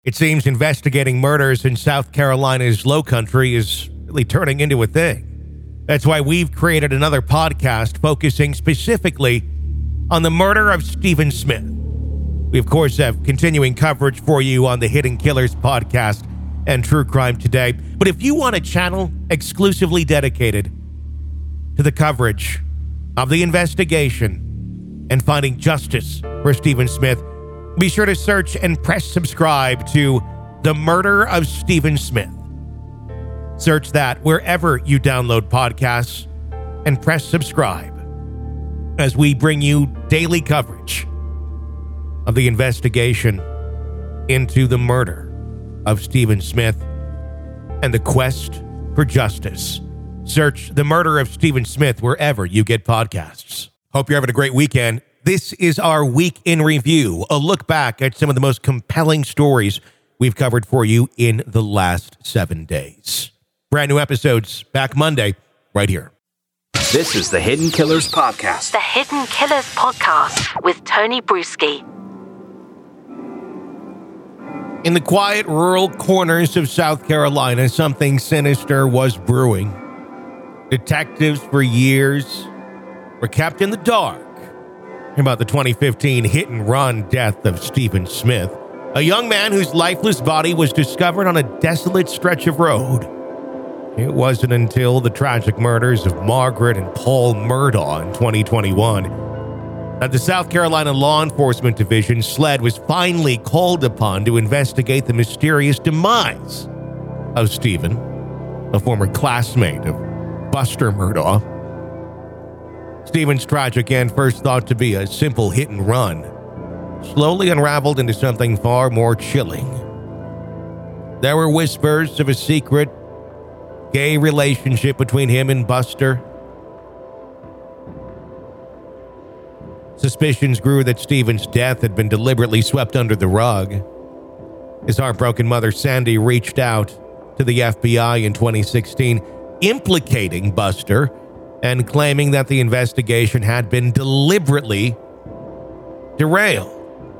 It seems investigating murders in South Carolina's Low Country is really turning into a thing. That's why we've created another podcast focusing specifically on the murder of Stephen Smith. We, of course, have continuing coverage for you on the Hidden Killers podcast and True Crime Today. But if you want a channel exclusively dedicated to the coverage of the investigation and finding justice for Stephen Smith, be sure to search and press subscribe to The Murder of Stephen Smith. Search that wherever you download podcasts and press subscribe as we bring you daily coverage of the investigation into the murder of Stephen Smith and the quest for justice. Search The Murder of Stephen Smith wherever you get podcasts. Hope you're having a great weekend. This is our Week in Review, a look back at some of the most compelling stories we've covered for you in the last 7 days. Brand new episodes back Monday, right here. This is the Hidden Killers Podcast. The Hidden Killers Podcast with Tony Bruschi. In the quiet rural corners of South Carolina, something sinister was brewing. Detectives for years were kept in the dark about the 2015 hit-and-run death of Stephen Smith, a young man whose lifeless body was discovered on a desolate stretch of road. It wasn't until the tragic murders of Margaret and Paul Murdaugh in 2021 that the South Carolina Law Enforcement Division, SLED, was finally called upon to investigate the mysterious demise of Stephen, a former classmate of Buster Murdaugh. Stephen's tragic end, first thought to be a simple hit and run, slowly unraveled into something far more chilling. There were whispers of a secret gay relationship between him and Buster. Suspicions grew that Stephen's death had been deliberately swept under the rug. His heartbroken mother, Sandy, reached out to the FBI in 2016, implicating Buster and claiming that the investigation had been deliberately derailed.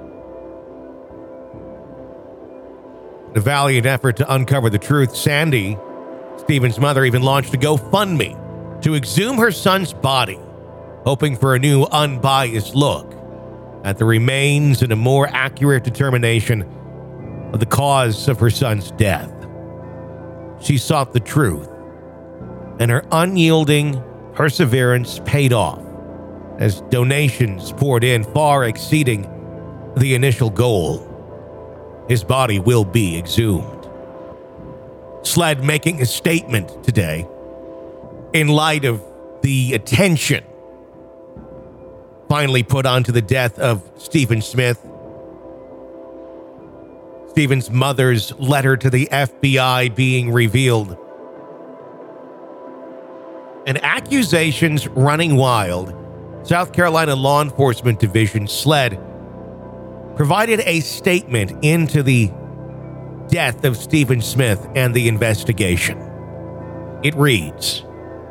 In a valiant effort to uncover the truth, Sandy, Stephen's mother, even launched a GoFundMe to exhume her son's body, hoping for a new unbiased look at the remains and a more accurate determination of the cause of her son's death. She sought the truth, and her unyielding perseverance paid off as donations poured in, far exceeding the initial goal. His body will be exhumed. SLED making a statement today in light of the attention finally put onto the death of Stephen Smith. Stephen's mother's letter to the FBI being revealed, and accusations running wild. South Carolina Law Enforcement Division, SLED, provided a statement into the death of Stephen Smith and the investigation. It reads,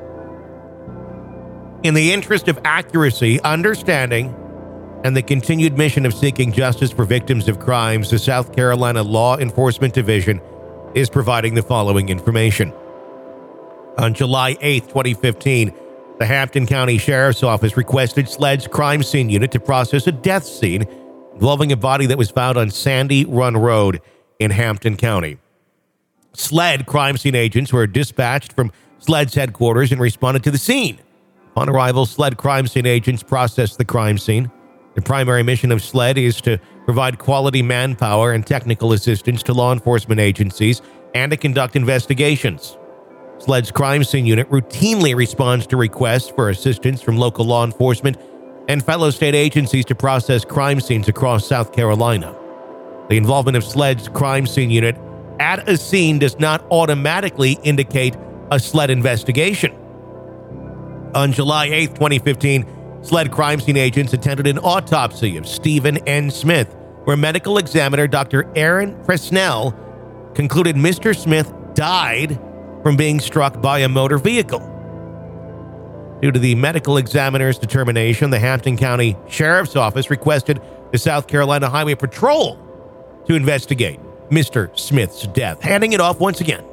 "In the interest of accuracy, understanding, and the continued mission of seeking justice for victims of crimes, the South Carolina Law Enforcement Division is providing the following information. On July 8, 2015, the Hampton County Sheriff's Office requested SLED's crime scene unit to process a death scene involving a body that was found on Sandy Run Road in Hampton County. SLED crime scene agents were dispatched from SLED's headquarters and responded to the scene. On arrival, SLED crime scene agents processed the crime scene. The primary mission of SLED is to provide quality manpower and technical assistance to law enforcement agencies and to conduct investigations. SLED's crime scene unit routinely responds to requests for assistance from local law enforcement and fellow state agencies to process crime scenes across South Carolina. The involvement of SLED's crime scene unit at a scene does not automatically indicate a SLED investigation. On July 8, 2015, SLED crime scene agents attended an autopsy of Stephen N. Smith, where medical examiner Dr. Aaron Presnell concluded Mr. Smith died from being struck by a motor vehicle. Due to the medical examiner's determination, the Hampton County Sheriff's Office requested the South Carolina Highway Patrol to investigate Mr. Smith's death. Handing it off once again.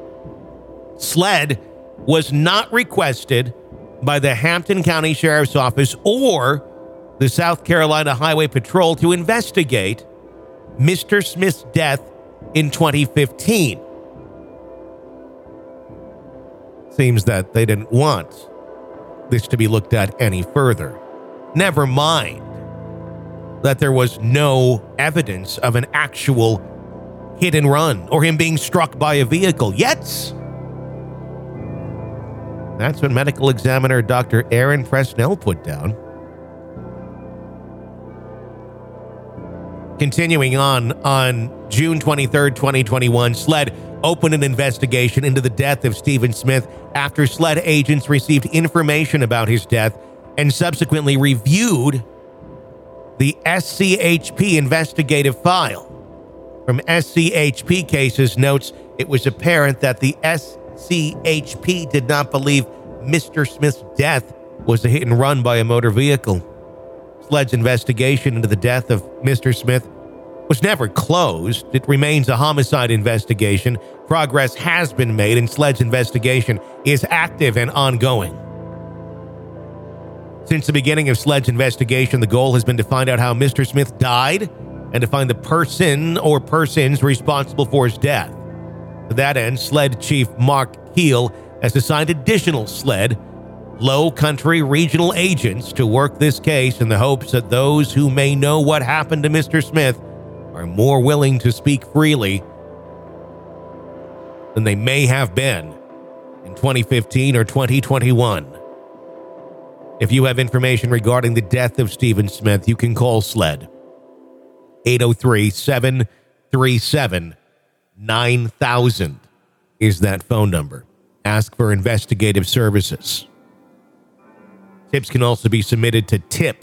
SLED was not requested by the Hampton County Sheriff's Office or the South Carolina Highway Patrol to investigate Mr. Smith's death in 2015. Seems that they didn't want this to be looked at any further. Never mind that there was no evidence of an actual hit and run or him being struck by a vehicle. Yet, that's what medical examiner Dr. Aaron Presnell put down. Continuing on June 23rd, 2021, SLED opened an investigation into the death of Stephen Smith after SLED agents received information about his death and subsequently reviewed the SCHP investigative file. From SCHP cases notes, it was apparent that the SCHP did not believe Mr. Smith's death was a hit and run by a motor vehicle. SLED's investigation into the death of Mr. Smith was never closed. It remains a homicide investigation. Progress has been made, and SLED's investigation is active and ongoing. Since the beginning of SLED's investigation, the goal has been to find out how Mr. Smith died and to find the person or persons responsible for his death. To that end, SLED Chief Mark Keel has assigned additional SLED Low Country regional agents to work this case in the hopes that those who may know what happened to Mr. Smith are more willing to speak freely than they may have been in 2015 or 2021. If you have information regarding the death of Stephen Smith, you can call SLED. 803-737-9000 is that phone number. Ask for investigative services. Tips can also be submitted to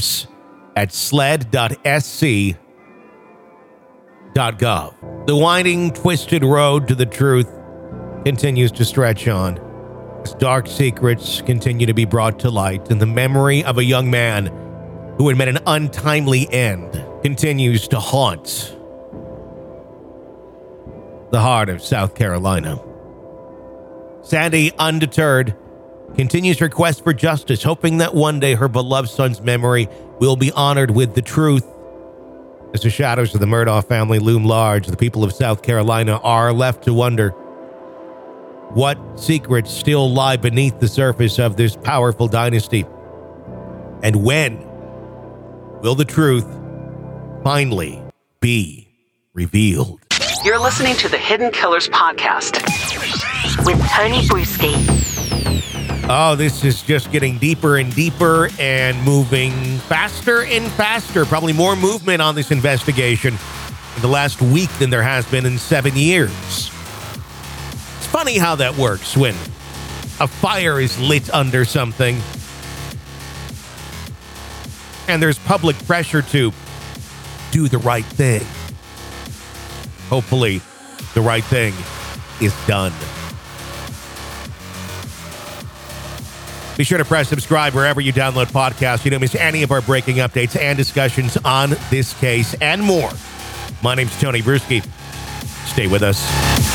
tips@sled.sc.gov. The winding, twisted road to the truth continues to stretch on. As dark secrets continue to be brought to light, and the memory of a young man who had met an untimely end continues to haunt the heart of South Carolina. Sandy, undeterred, continues her quest for justice, hoping that one day her beloved son's memory will be honored with the truth. As the shadows of the Murdaugh family loom large, the people of South Carolina are left to wonder what secrets still lie beneath the surface of this powerful dynasty. And when will the truth finally be revealed? You're listening to the Hidden Killers Podcast with Tony Bruschi. Oh, this is just getting deeper and deeper and moving faster and faster. Probably more movement on this investigation in the last week than there has been in 7 years. It's funny how that works when a fire is lit under something and there's public pressure to do the right thing. Hopefully, the right thing is done. Be sure to press subscribe wherever you download podcasts. You don't miss any of our breaking updates and discussions on this case and more. My name's Tony Bruschi. Stay with us.